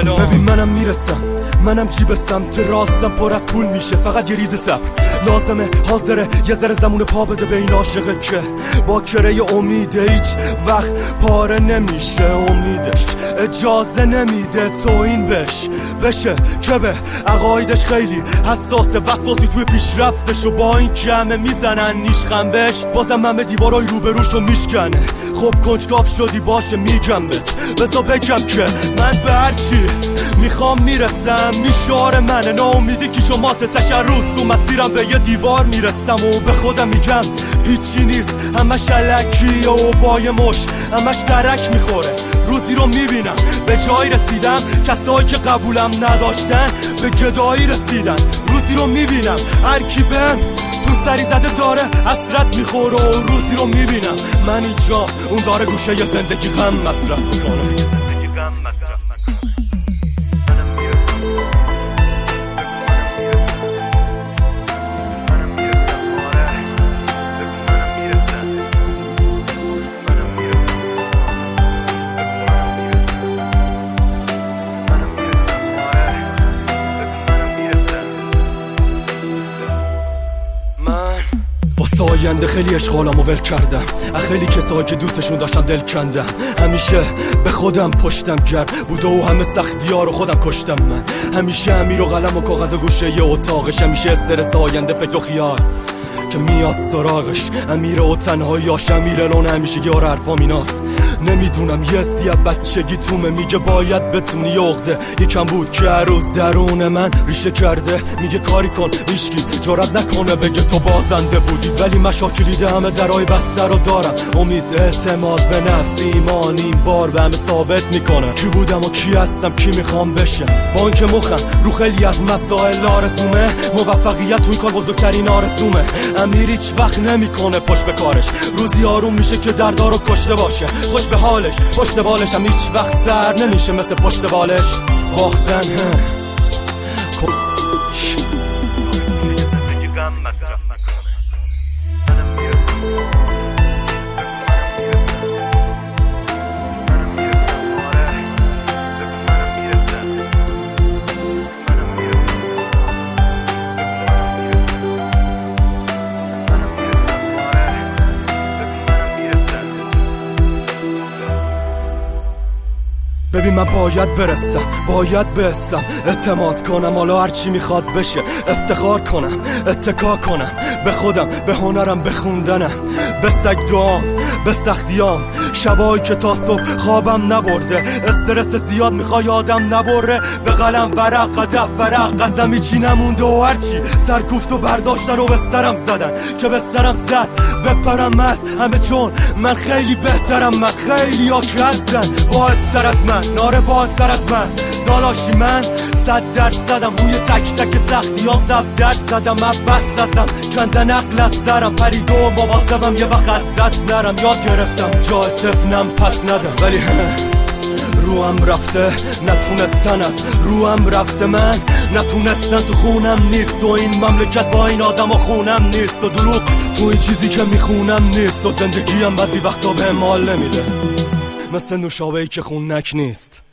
سلام. ببین منم میرسم، منم جیب سمت راستم پر از پول میشه، فقط یه ریز صبر لازمه. حاضره یه ذره زمون پا بده به این عاشقه که با کره امیده هیچ وقت پاره نمیشه. امیدش اجازه نمیده تو این بشه که به عقایدش خیلی حساسه، وسواسی توی پیشرفتش و با این که همه میزنن نیشخم بهش، بازم همه دیوارای روبروشو میشکنه. خب کنجکاو شدی باشه میگم بهت، بذار بگم که من به هرچی میخوام میرسم. میشاره منه ناامیدی که شمات تشرس تو مسیرم به یه دیوار میرسم و به خودم میگم هیچی نیست، همش علکیه و با یه مش همش ترک میخوره. روزی رو میبینم به جایی رسیدم، کسایی که قبولم نداشتن به گدایی رسیدن. روزی رو میبینم هر کی بهم تو سری زده داره حسرت میخوره و روزی رو میبینم من اینجا اون داره گوشه ی زندگی غم مصرف میکنه. آینده خیلی اشغالم و ول کردم، خیلی کسایی که دوستشون داشتم دل کندم. همیشه به خودم پشتم گرم بوده و همه سختی ها رو خودم کشتم. من همیشه امیر و قلم و کاغذ و گوشه ی اتاقش، همیشه استرس آینده فکر و خیال که میاد سراغش. امیر و تنهاییاش امیر الان همیشه یار حرفام ایناست. نمیدونم یه سیت بچگی تومه میگه باید بتونی عقده یکم بود که هر روز درون من ریشه کرده. میگه کاری کن هیچکی جرات نکنه بگه تو بازنده بودی، ولی مشاکل همه درای بسته رو دارم. امید اعتماد به نفس ایمان این بار به همه ثابت میکنه کی بودم و کی هستم کی میخوام بشم. با اینکه مخم رو خیلی از مسائل آرزومه، موفقیت تو این کار بزرگترین آرزومه. امیر هیچ وقت نمیکنه پشت به کارش، روزی آروم میشه که دردا رو کشته باشه. خوش به حالش پشت بالش هم هیچ وقت سر نمیشه مثل پشت بالش باختن. ببین من باید برسم اعتماد کنم، حالا هرچی میخواد بشه. افتخار کنم اتکا کنم به خودم، به هنرم، به خوندنم، به سگ دعام، به سختیام. شبایی که تا صبح خوابم نبرده، استرس زیاد میخوای آدم نبره. به قلم ورق هدف ورق قزمی چی نمونده و هرچی سرکوفت و برداشتن و به سرم زدن که به سرم زد بپرم از همه، چون من خیلی بهترم از خیلی ها که هستن باعثتر از من، ناره باعثتر از من. دالاشی من 100% روی تک تک سختیام 100% بس ازم کندن عقل از سرم، پرید و مواظبم یه وقت از دست نرم. یاد گرفتم جای صفنم پس ندم، ولی روم رفته نتونستن از روم رفته. من نتونستن تو خونم نیست و این مملکت با این آدم و خونم نیست و دروغ تو این چیزی که میخونم نیست و زندگیم بعضی وقتا به مال نمیده مثل نوشابه‌ای که خونک نیست.